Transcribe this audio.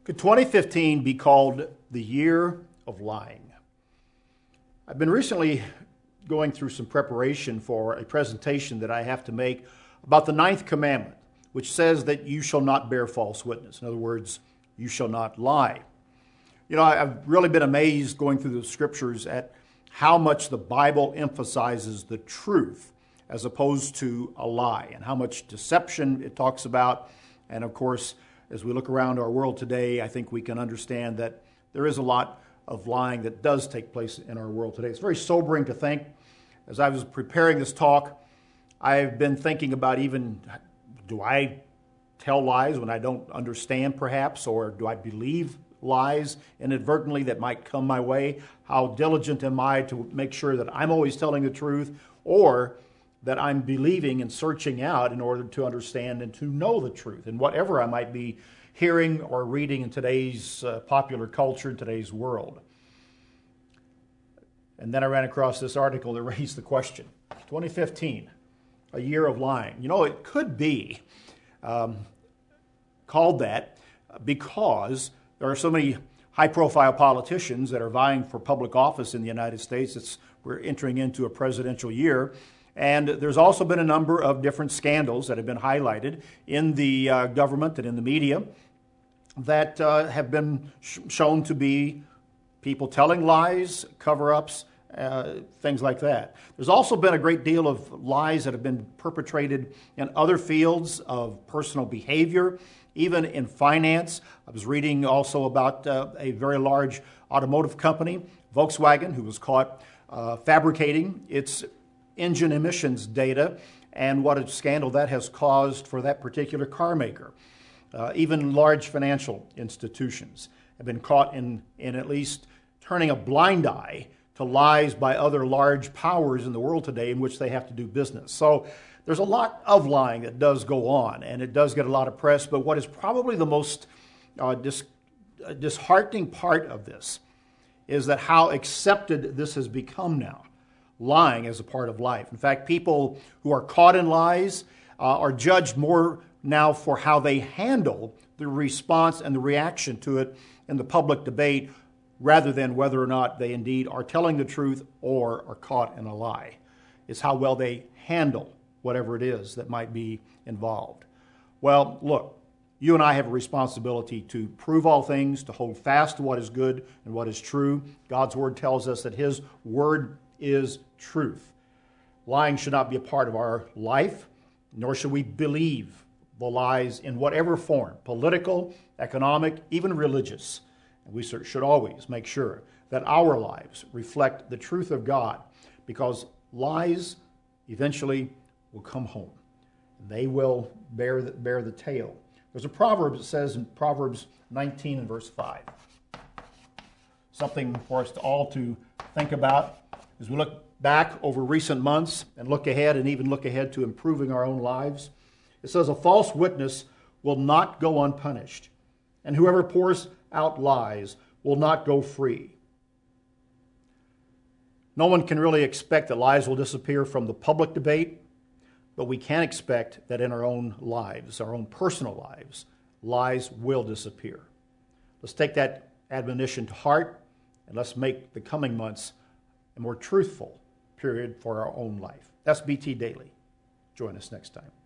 Could 2015 be called the year of lying? I've been recently going through some preparation for a presentation that I have to make about the ninth commandment, which says that you shall not bear false witness. In other words, you shall not lie. You know, I've really been amazed going through the scriptures at how much the Bible emphasizes the truth as opposed to a lie, and how much deception it talks about. And of course, as we look around our world today, I think we can understand that there is a lot of lying that does take place in our world today. It's very sobering to think. As I was preparing this talk, I've been thinking about even, do I tell lies when I don't understand perhaps, or do I believe lies inadvertently that might come my way? How diligent am I to make sure that I'm always telling the truth, or that I'm believing and searching out in order to understand and to know the truth in whatever I might be hearing or reading in today's popular culture, in today's world. And then I ran across this article that raised the question, 2015, a year of lying. You know, it could be called that because there are so many high-profile politicians that are vying for public office in the United States. We're entering into a presidential year. And there's also been a number of different scandals that have been highlighted in the government and in the media that have been shown to be people telling lies, cover-ups, things like that. There's also been a great deal of lies that have been perpetrated in other fields of personal behavior, even in finance. I was reading also about a very large automotive company, Volkswagen, who was caught fabricating its engine emissions data, and what a scandal that has caused for that particular car maker. Even large financial institutions have been caught in at least turning a blind eye to lies by other large powers in the world today in which they have to do business. So there's a lot of lying that does go on, and it does get a lot of press, but what is probably the most disheartening part of this is that how accepted this has become now. Lying as a part of life. In fact, people who are caught in lies are judged more now for how they handle the response and the reaction to it in the public debate, rather than whether or not they indeed are telling the truth or are caught in a lie. It's how well they handle whatever it is that might be involved. Well, look, you and I have a responsibility to prove all things, to hold fast to what is good and what is true. God's Word tells us that His Word is truth. Lying should not be a part of our life, nor should we believe the lies in whatever form, political, economic, even religious. And we should always make sure that our lives reflect the truth of God, because lies eventually will come home. They will bear the tale. There's a proverb that says in Proverbs 19 and verse 5, something for us all to think about as we look back over recent months and look ahead, and even look ahead to improving our own lives. It says, a false witness will not go unpunished, and whoever pours out lies will not go free. No one can really expect that lies will disappear from the public debate, but we can expect that in our own lives, our own personal lives, lies will disappear. Let's take that admonition to heart, and let's make the coming months a more truthful period for our own life. That's BT Daily. Join us next time.